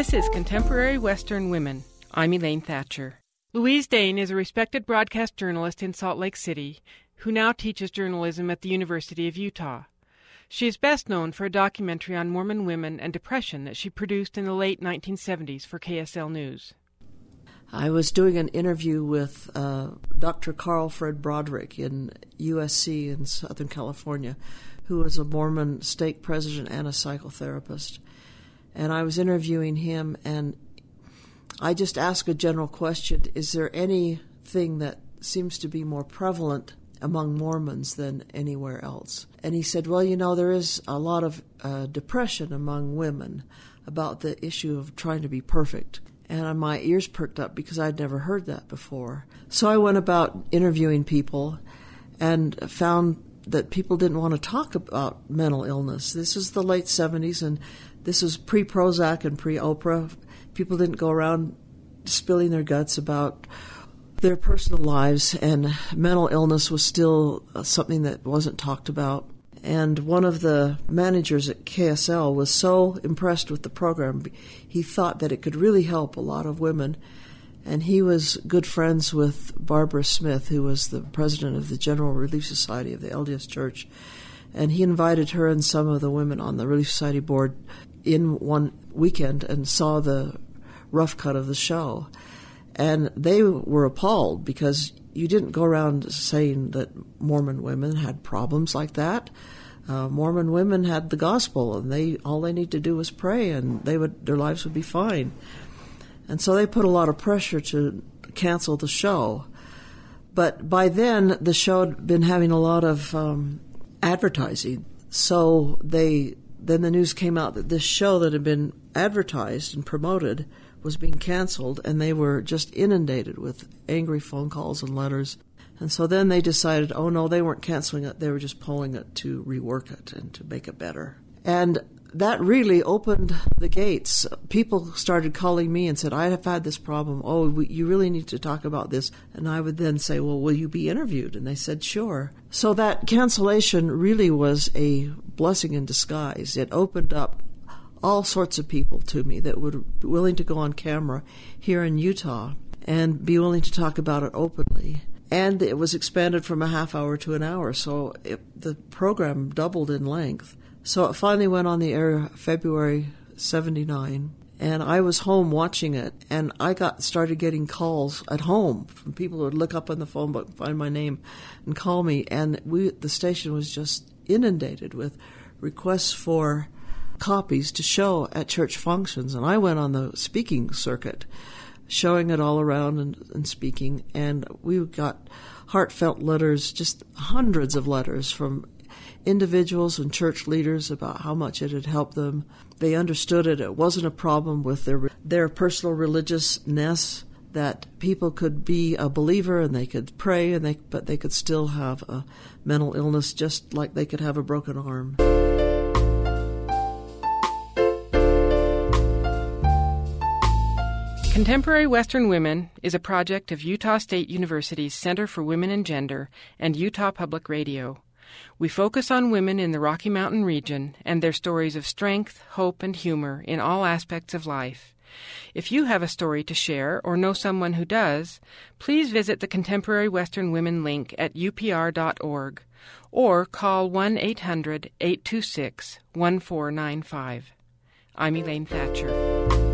This is Contemporary Western Women. I'm Elaine Thatcher. Louise Dane is a respected broadcast journalist in Salt Lake City who now teaches journalism at the University of Utah. She is best known for a documentary on Mormon women and depression that she produced in the late 1970s for KSL News. I was doing an interview with Dr. Carl Fred Broderick in USC in Southern California, who was a Mormon stake president and a psychotherapist. And I was interviewing him, and I just asked a general question: is there anything that seems to be more prevalent among Mormons than anywhere else? And he said, well, there is a lot of depression among women about the issue of trying to be perfect. And my ears perked up because I'd never heard that before. So I went about interviewing people and found that people didn't want to talk about mental illness. This is the late 70s, and this was pre-Prozac and pre-Oprah. People didn't go around spilling their guts about their personal lives, and mental illness was still something that wasn't talked about. And one of the managers at KSL was so impressed with the program, he thought that it could really help a lot of women. And he was good friends with Barbara Smith, who was the president of the General Relief Society of the LDS Church. And he invited her and some of the women on the Relief Society board in one weekend and saw the rough cut of the show. And they were appalled because you didn't go around saying that Mormon women had problems like that. Mormon women had the gospel, and all they need to do was pray, and their lives would be fine. And so they put a lot of pressure to cancel the show. But by then, the show had been having a lot of advertising. So then the news came out that this show that had been advertised and promoted was being canceled, and they were just inundated with angry phone calls and letters. And so then they decided, oh no, they weren't canceling it, they were just pulling it to rework it and to make it better. And that really opened the gates. People started calling me and said, I have had this problem. Oh, you really need to talk about this. And I would then say, well, will you be interviewed? And they said, sure. So that cancellation really was a blessing in disguise. It opened up all sorts of people to me that would be willing to go on camera here in Utah and be willing to talk about it openly. And it was expanded from a half hour to an hour, so the program doubled in length. So it finally went on the air February 79, and I was home watching it, and I started getting calls at home from people who would look up on the phone book, find my name, and call me. And the station was just inundated with requests for copies to show at church functions. And I went on the speaking circuit, showing it all around and speaking, and we got heartfelt letters, just hundreds of letters from individuals and church leaders about how much it had helped them. They understood it. It wasn't a problem with their personal religiousness, that people could be a believer and they could pray, but they could still have a mental illness just like they could have a broken arm. Contemporary Western Women is a project of Utah State University's Center for Women and Gender and Utah Public Radio. We focus on women in the Rocky Mountain region and their stories of strength, hope, and humor in all aspects of life. If you have a story to share or know someone who does, please visit the Contemporary Western Women link at upr.org or call 1-800-826-1495. I'm Elaine Thatcher.